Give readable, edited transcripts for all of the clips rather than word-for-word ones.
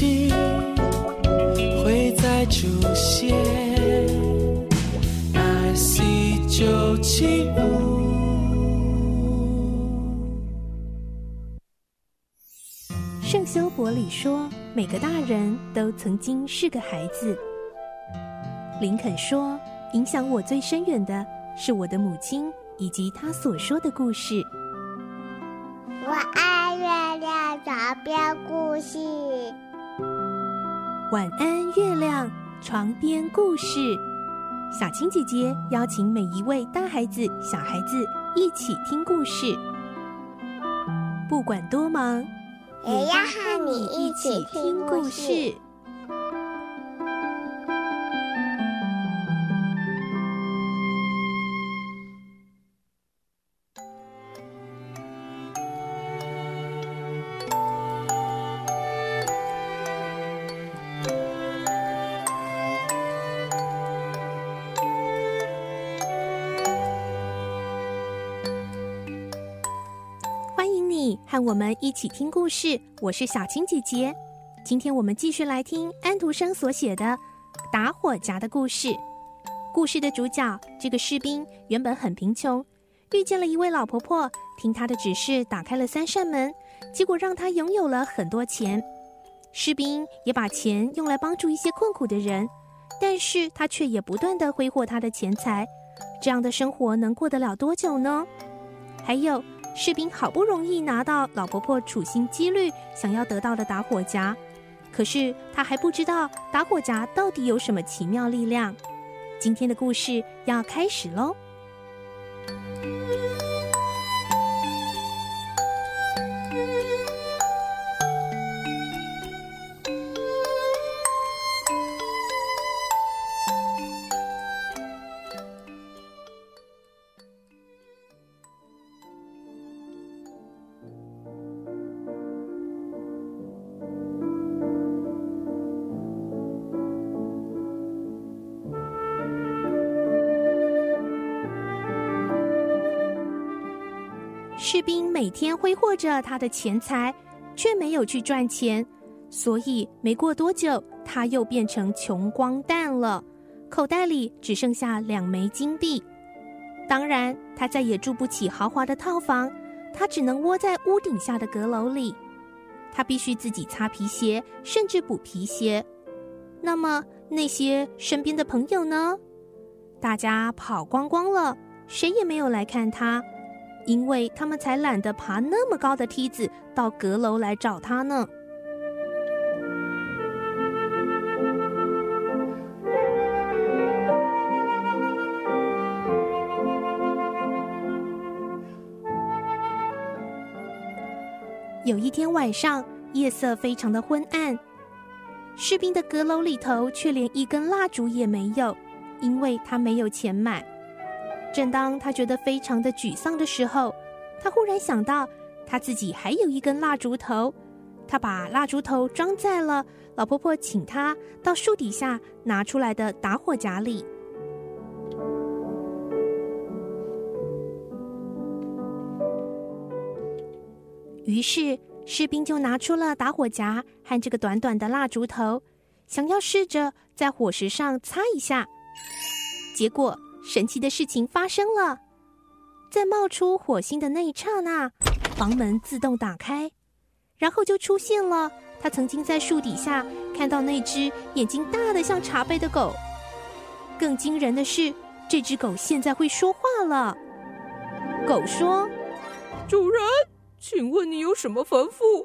情会再出现。IC975 圣修伯里说，每个大人都曾经是个孩子。林肯说，影响我最深远的是我的母亲以及她所说的故事。 我爱月亮床边故事。 晚安，月亮，床边故事。小青姐姐邀请每一位大孩子、小孩子一起听故事，不管多忙， 也要和你一起听故事。 和我们一起听故事，我是小青姐姐。今天我们继续来听安徒生所写的《打火夹》的故事。故事的主角，这个士兵原本很贫穷，遇见了一位老婆婆，听她的指示打开了3扇门，结果让他拥有了很多钱。士兵也把钱用来帮助一些困苦的人，但是他却也不断地挥霍他的钱财，这样的生活能过得了多久呢？还有，士兵好不容易拿到老婆婆处心积虑想要得到的打火夹，可是他还不知道打火夹到底有什么奇妙力量。今天的故事要开始咯。士兵每天挥霍着他的钱财，却没有去赚钱，所以没过多久，他又变成穷光蛋了，口袋里只剩下2枚金币。当然，他再也住不起豪华的套房，他只能窝在屋顶下的阁楼里。他必须自己擦皮鞋，甚至补皮鞋。那么，那些身边的朋友呢？大家跑光光了，谁也没有来看他。因为他们才懒得爬那么高的梯子到阁楼来找他呢。有一天晚上，夜色非常的昏暗，士兵的阁楼里头却连一根蜡烛也没有，因为他没有钱买。正当他觉得非常的沮丧的时候，他忽然想到他自己还有一根蜡烛头，他把蜡烛头装在了老婆婆请他到树底下拿出来的打火夹里。于是士兵就拿出了打火夹和这个短短的蜡烛头，想要试着在火石上擦一下。结果神奇的事情发生了，在冒出火星的那一刹那，房门自动打开，然后就出现了他曾经在树底下看到那只眼睛大得像茶杯的狗。更惊人的是，这只狗现在会说话了。狗说：“ 主人，请问你有什么吩咐？”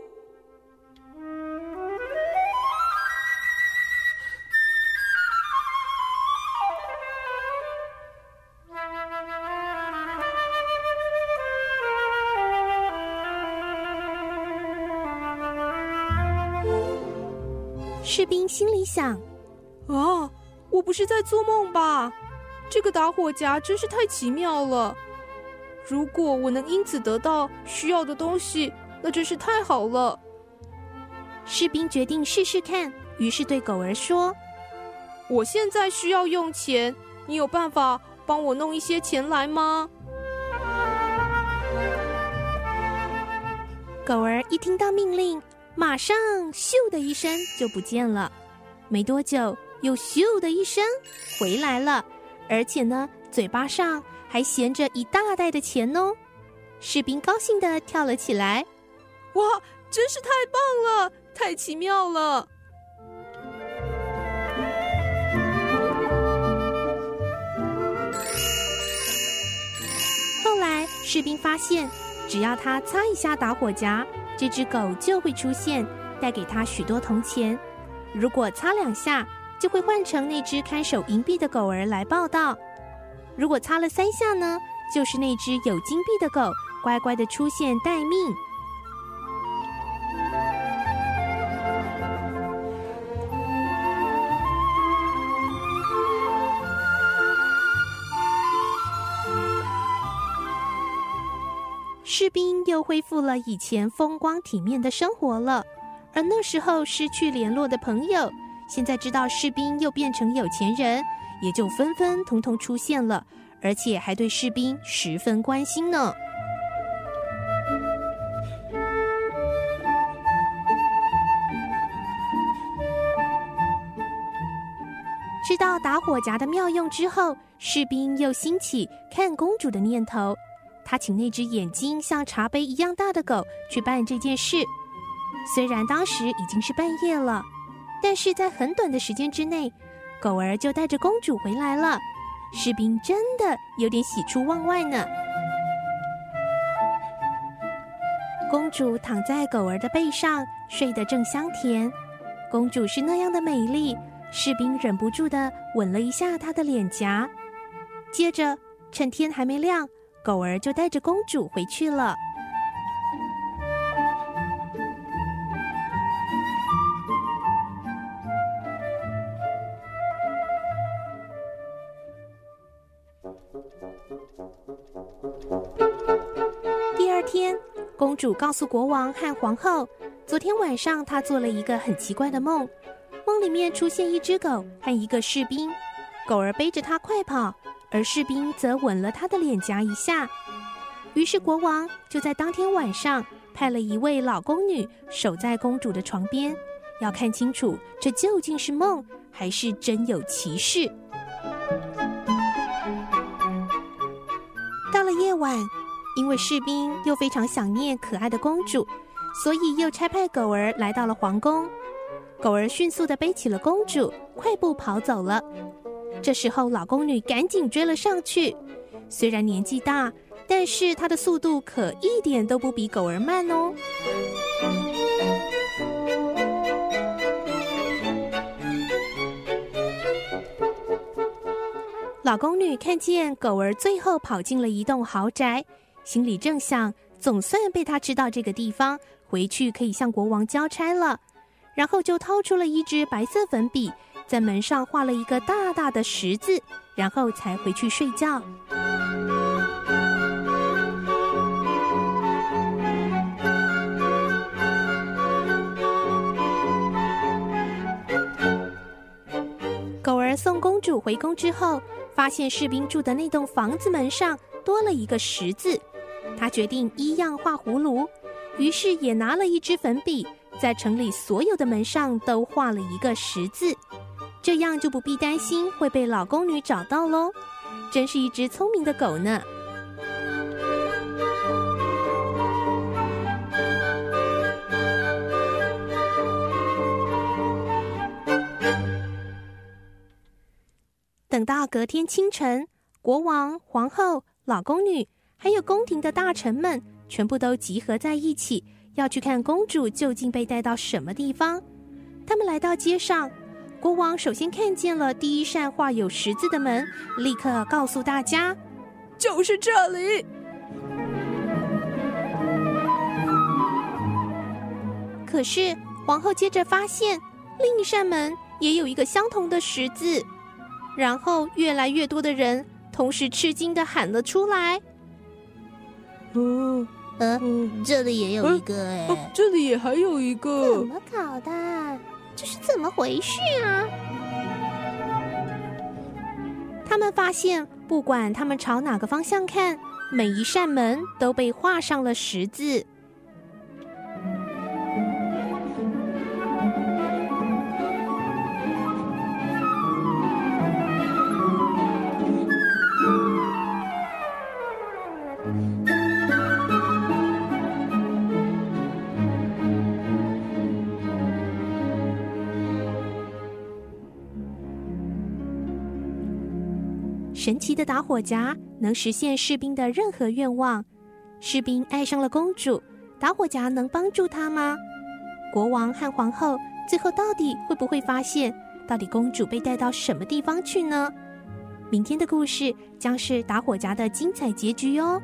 士兵心里想： 啊，我不是在做梦吧？这个打火夹真是太奇妙了。如果我能因此得到需要的东西，那真是太好了。 士兵决定试试看，于是对狗儿说：“ 我现在需要用钱，你有办法帮我弄一些钱来吗？” 狗儿一听到命令， 马上咻的一声就不见了。没多久，又咻的一声回来了，而且呢，嘴巴上还衔着一大袋的钱哦。士兵高兴地跳了起来， 哇，真是太棒了，太奇妙了！ 后来士兵发现，只要他擦一下打火夹，这只狗就会出现，带给他许多铜钱。如果擦2下，就会换成那只看守银币的狗儿来报到。如果擦了3下呢，就是那只有金币的狗乖乖的出现待命。士兵又恢复了以前风光体面的生活了，而那时候失去联络的朋友，现在知道士兵又变成有钱人，也就纷纷统统出现了，而且还对士兵十分关心呢。知道打火夹的妙用之后，士兵又兴起看公主的念头。他请那只眼睛像茶杯一样大的狗去办这件事。虽然当时已经是半夜了，但是在很短的时间之内，狗儿就带着公主回来了。士兵真的有点喜出望外呢。公主躺在狗儿的背上，睡得正香甜。公主是那样的美丽，士兵忍不住地吻了一下她的脸颊。接着，趁天还没亮，狗儿就带着公主回去了。第二天，公主告诉国王和皇后，昨天晚上她做了一个很奇怪的梦，梦里面出现一只狗和一个士兵，狗儿背着她快跑，而士兵则吻了她的脸颊一下。于是国王就在当天晚上派了一位老宫女守在公主的床边，要看清楚这究竟是梦还是真有其事。到了夜晚，因为士兵又非常想念可爱的公主，所以又差派狗儿来到了皇宫。狗儿迅速地背起了公主，快步跑走了。这时候老宫女赶紧追了上去，虽然年纪大，但是她的速度可一点都不比狗儿慢哦。老宫女看见狗儿最后跑进了一栋豪宅，心里正想，总算被她知道这个地方，回去可以向国王交差了。然后就掏出了一支白色粉笔，在门上画了一个大大的十字，然后才回去睡觉。狗儿送公主回宫之后，发现士兵住的那栋房子门上多了一个十字，他决定一样画葫芦，于是也拿了一支粉笔，在城里所有的门上都画了一个十字，这样就不必担心会被老宫女找到咯。真是一只聪明的狗呢。等到隔天清晨，国王、皇后、老宫女还有宫廷的大臣们全部都集合在一起，要去看公主究竟被带到什么地方。他们来到街上，国王首先看见了第一扇画有十字的门，立刻告诉大家， 就是这里。 可是皇后接着发现另一扇门也有一个相同的十字，然后越来越多的人同时吃惊地喊了出来， 这里也有一个这里也还有一个， 怎么搞的？这是怎么回事啊？ 他们发现，不管他们朝哪个方向看，每一扇门都被画上了十字。 神奇的打火夹能实现士兵的任何愿望。士兵爱上了公主，打火夹能帮助他吗？国王和皇后最后到底会不会发现，到底公主被带到什么地方去呢？明天的故事将是打火夹的精彩结局哦。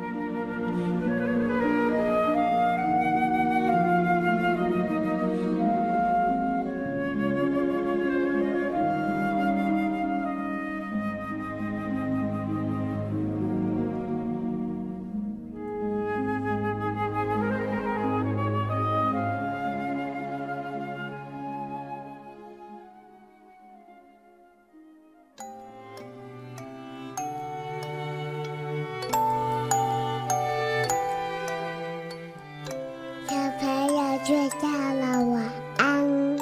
睡觉了，晚安。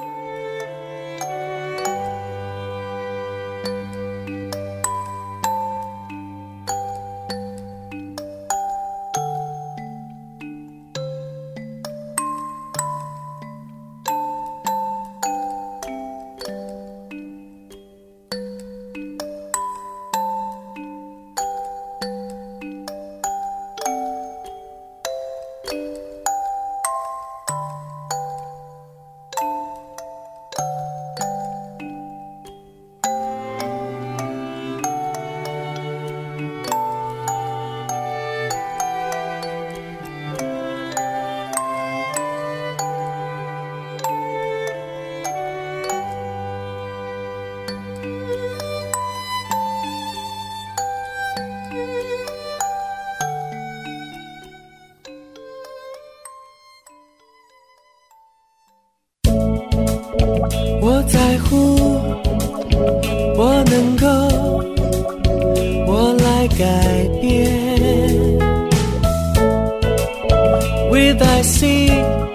我在乎，我能够，我来改变。With I see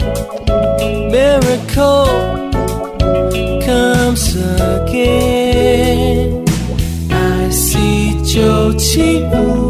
miracle comes again. I see 975